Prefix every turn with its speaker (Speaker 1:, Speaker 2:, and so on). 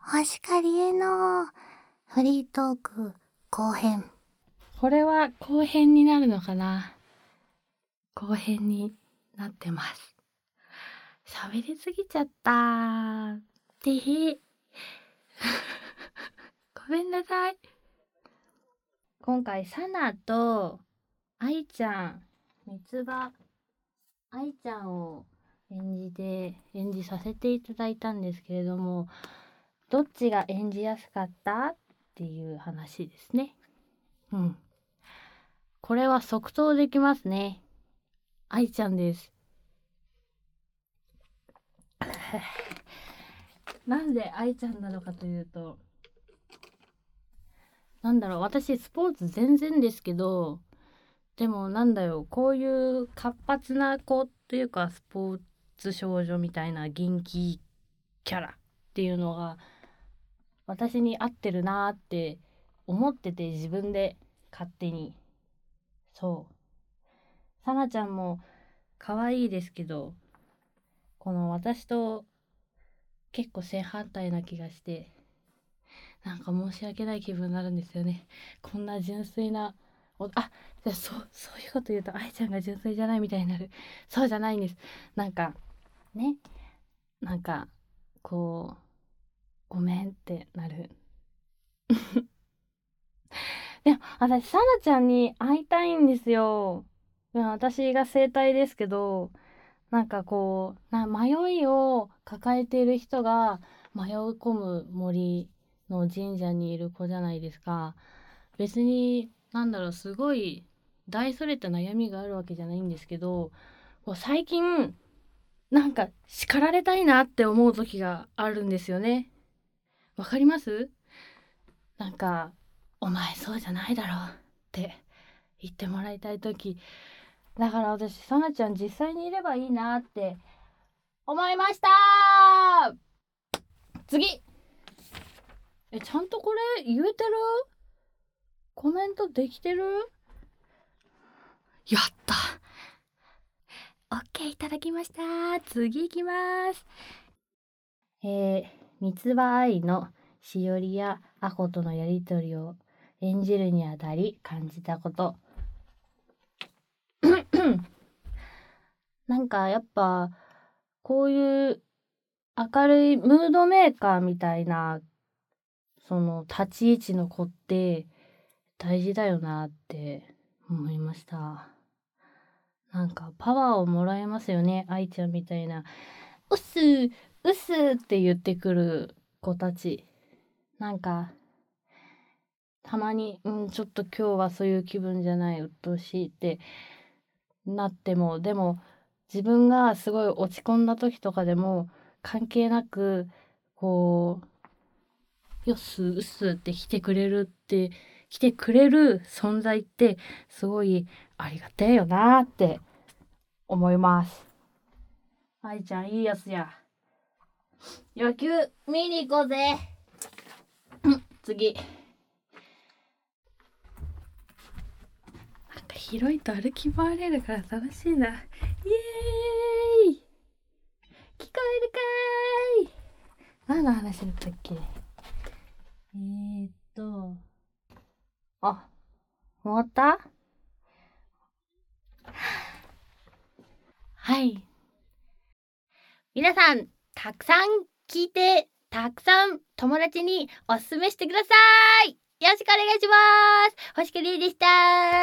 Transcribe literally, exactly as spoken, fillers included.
Speaker 1: 星かりえのフリートーク後編。
Speaker 2: これは後編になるのかな。後編になってます。喋りすぎちゃったーってへごめんなさい。今回サナと愛ちゃん、三つ葉愛ちゃんを演じて演じさせていただいたんですけれども、どっちが演じやすかったっていう話ですね。うん。これは即答できますね。愛ちゃんです。なんで愛ちゃんなのかというと、なんだろう、私スポーツ全然ですけど、でもなんだよ、こういう活発な子っていうか、スポーツ少女みたいな元気キャラっていうのが私に合ってるなーって思ってて、自分で勝手に。そうさなちゃんも可愛いですけど、この私と結構正反対な気がして、なんか申し訳ない気分になるんですよね。こんな純粋な、おあ、じゃあそう、そういうこと言うと愛ちゃんが純粋じゃないみたいになる。そうじゃないんです。なんかね、なんかこうごめんってなる。でも私さなちゃんに会いたいんですよ。私が生体ですけど、なんかこうな迷いを抱えている人が迷い込む森の神社にいる子じゃないですか。別になんだろう、すごい大それた悩みがあるわけじゃないんですけど、こう最近なんか叱られたいなって思う時があるんですよね。わかります？なんかお前そうじゃないだろうって言ってもらいたい時。だから私さなちゃん実際にいればいいなって思いましたー。次。え、ちゃんとこれ言えてる？コメントできてる？やった。オッケーいただきました。次行きます。えー、三つ葉愛のしおりやアコとのやりとりを演じるにあたり感じたこと。なんかやっぱこういう明るいムードメーカーみたいなその立ち位置の子って大事だよなって思いました。なんかパワーをもらえますよね。愛ちゃんみたいなうっすーうっすーって言ってくる子たち。なんかたまに、うん、ちょっと今日はそういう気分じゃない、鬱陶しいってなっても、でも自分がすごい落ち込んだ時とかでも関係なくこうよっすうっすって来てくれるって来てくれる存在ってすごいありがてえよなって思います。愛ちゃんいいやつや。野球見に行こうぜ。次。なんか広いと歩き回れるから楽しいな。イエーイ。聞こえるかーい。何の話だったっけ？えーっとあ、終わった？はい。皆さん、たくさん聞いて、たくさん友達におすすめしてください。よろしくお願いします。星栗でした。